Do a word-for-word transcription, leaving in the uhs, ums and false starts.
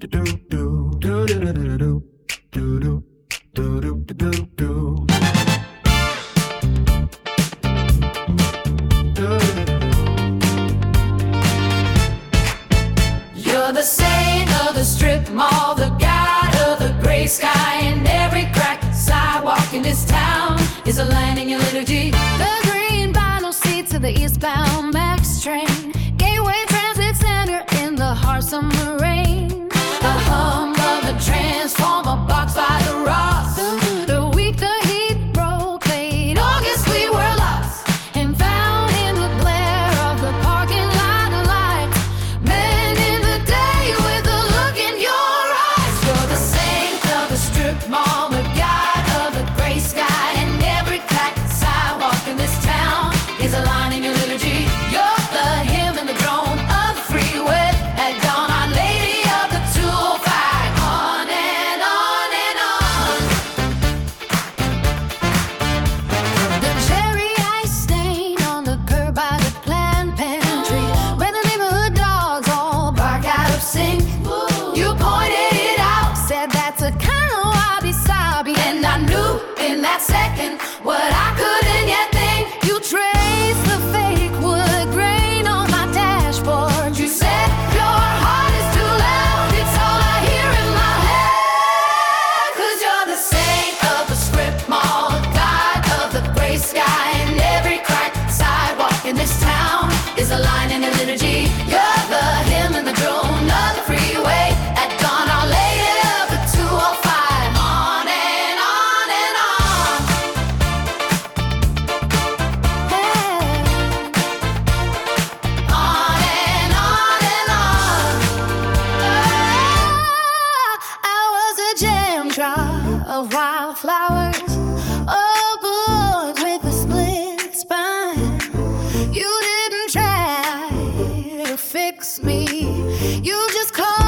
You're the saint of the strip mall, the god of the gray sky, and every cracked sidewalk in this town is a line in your liturgy. The green vinyl seats of the eastbound Max train, Gateway Transit Center in the hard summer rain. The hum of the transformer box by the Ross. The week the heat broke late August, we were lost and found in the glare of the parking lot lights. Men in the day with the look in your eyes. You're the saint of the strip mall, the god of the gray sky, and every cracked sidewalk in this town is a line in your liturgy. You're the hymn and the drone of the freeway. At dawn, Our Lady of the two oh five. On and on and on. The cherry ice stain on the curb by the plant pantry, where the neighborhood dogs all bark out of sync. You pointed it out, Said that's a kind of wabi-sabi, and I knew in that second what I couldn't yet think. you traced the fake wood grain on my dashboard. You said your heart is too loud, it's all I hear in my head. 'Cause you're the saint of the strip mall, god of the gray sky, and every cracked sidewalk in this town is a line in a liturgy. You're the hymn and the drone of the freeway. At dawn, Our Lady of the two oh five. On and on and on. On and on and on. I was a jam jar of wildflowers, oh, boy, with a split spine. You didn't try to fix me, you just called